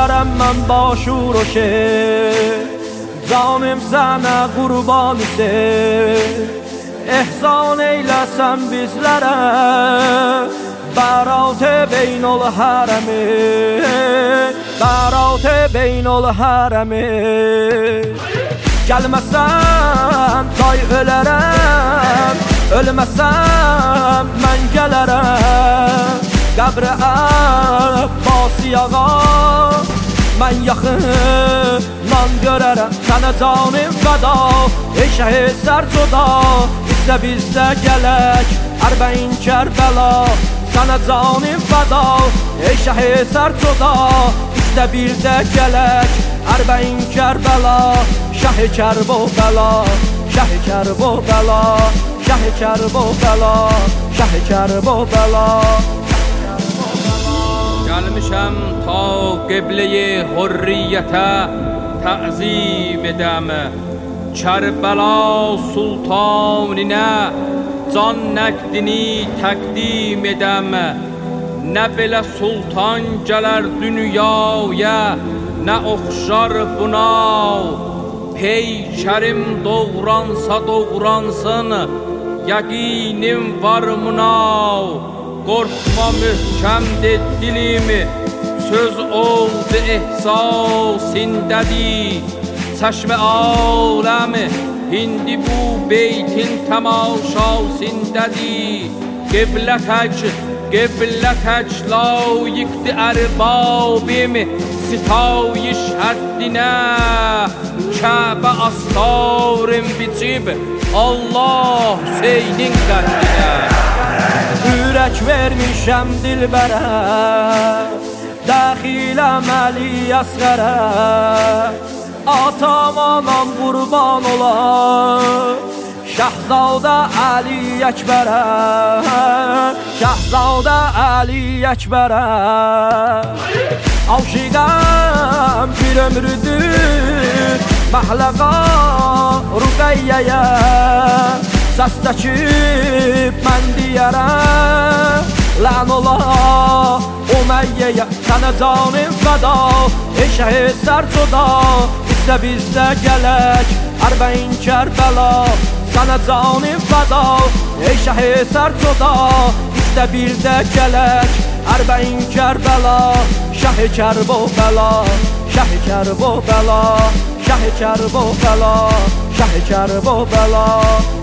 verəm mən başur o şey. Canım sənə qurban ise, ehsan eyləsən bizlərə. Bərat-ı beyn ol hərəmi, bərat-ı beyn ol hərəmi. Gəlməsən day ölərəm, ölməsəm mən gələrəm. Qəbr-i Əbbasi ağa mən yaxından görərəm. Sənə canım fəda, ey şəhid sərcoda, istə bizdə gələk Ərbəin Kərbəla. Sənə canım fəda, ey şəhid sərcoda, istə birdə gələk Ərbəin Kərbəla. Şəh-i Kərbəla, Şəh-i Kərbəla, Şəh-i Kərbəla, Şəh-i Kərbəla. Gəlmişəm ta qiblə-i hürriyyətə təzim edəm. Kərbəla sultaninə can nəqdini təqdim edəm. Nə belə sultan gələr dünyaya, nə oxşar buna. Peykərim doğransa doğransın, yəqinim var buna. Qorxma möhkəmdir dilim, söz oldu ehsasindədir. Çəşm-i aləm indi bu beytin təmaşasindədir. Qiblə tək layiqdir ərbabim, sitayiş həddinə. Kəbə astarım biçib Allah Hüseynin qəddinə. Ürək vermişəm dilbərə, dəxiləm Əli Əsqərə. Atam anam qurban olar Şəhzadə Əli Əkbərə, Şəhzadə Əli Əkbərə. Aşiqəm bir ömrüdür məhləqa Ruqəyyəyə. Səs çəkib mən deyərəm lən ola Uməyyəyə. Sənə canım fəda, ey şəhid sərcoda, istə bizdə gələk Ərbəin Kərbəla. Sənə canım fəda, ey şəhid sərcoda, istə birdə gələk Ərbəin Kərbəla. Şəh-i Kərbəla, Şəh-i Kərbəla, Şəh-i Kərbəla, Şəh-i Kərbəla.